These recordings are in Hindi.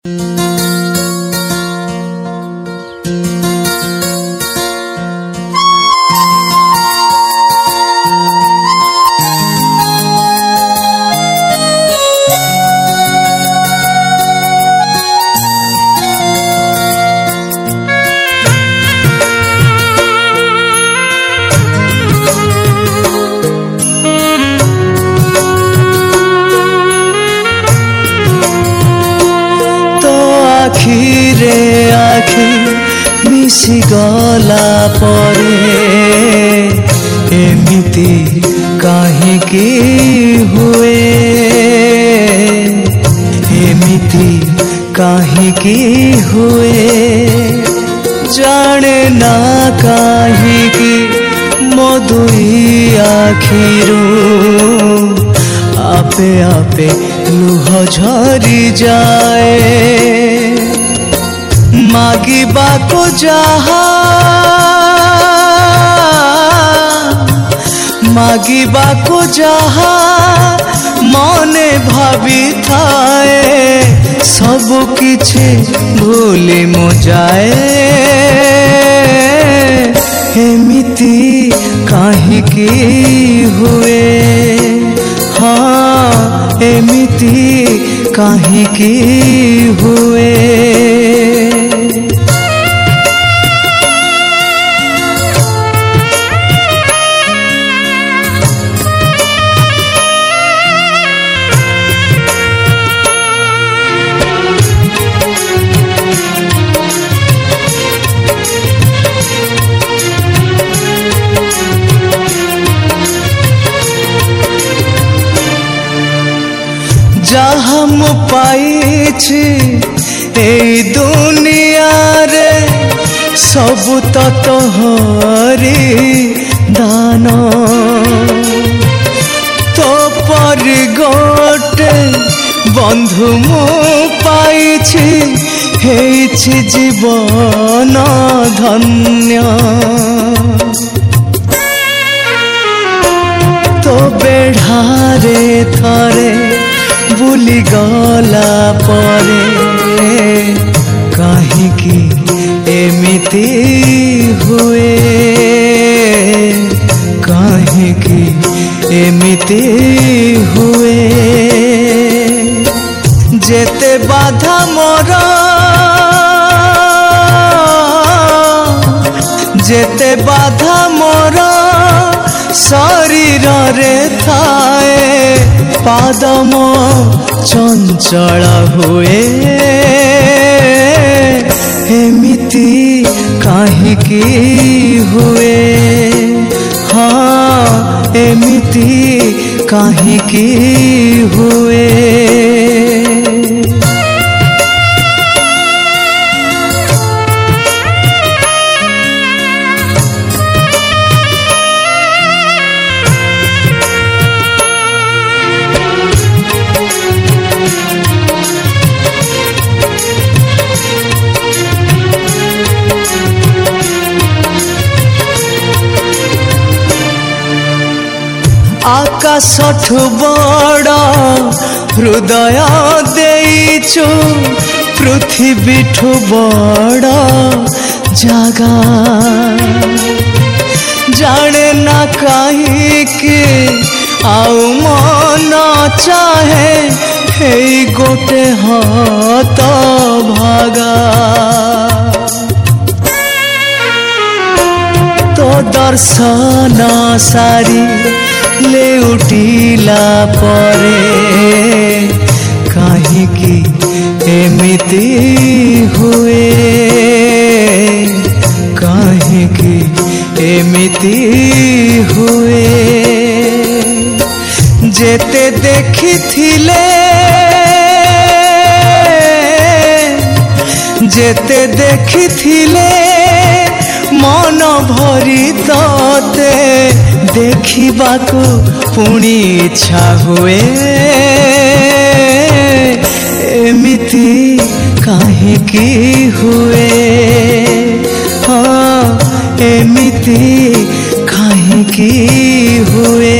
आखिरे आखि मिसी गला परे एमिति काहेकि हुए एमिति काहेकि हुए जाने ना काहेकि मो दुई आखिरू आपे आपे लुह झरी जाए मागिबा को जहा मागिबा को जहा मने भावी थाए सब किछि भूली मु जाए एमिति काहेकि हुए हाँ एमिति काहेकि हुए जहाँ मु पाइछि एई दुनिया रे सबु तो तोहरी दान तो पर गोटे बंधु मु पाइछि हेछि जीवन धन्य तो बेढ़ारे थरे बुली गला परे काहेकि एमिति हुए काहेकि एमिति हुए जेते बाधा मोर जेते बाधा मोर शरीर रे थाए पादम चंचल हुए एमिति काहेकि हुए हाँ एमिति काहेकि हुए आकाशठु बड़ हृदय देइछु पृथ्वीठु बड़ जागा जाने ना काहेकि आउ मन चाहे हे गोटे हाथ भागा तो दर्शन सारी ले उठिला परे काहेकि एमिति हुए काहेकि एमिति हुए जेते देखिथिले जेते देखिथिले मन भरी तते देखिबाकू पुणी इच्छा हुए एमिति काहेकि हुए हाँ एमिति काहेकि हुए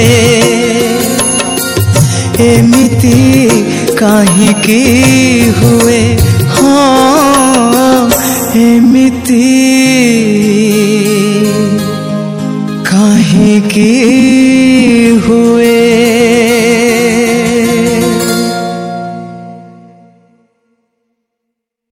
एमिति काहेकि हुए हाँ एमिति काहे की हुए।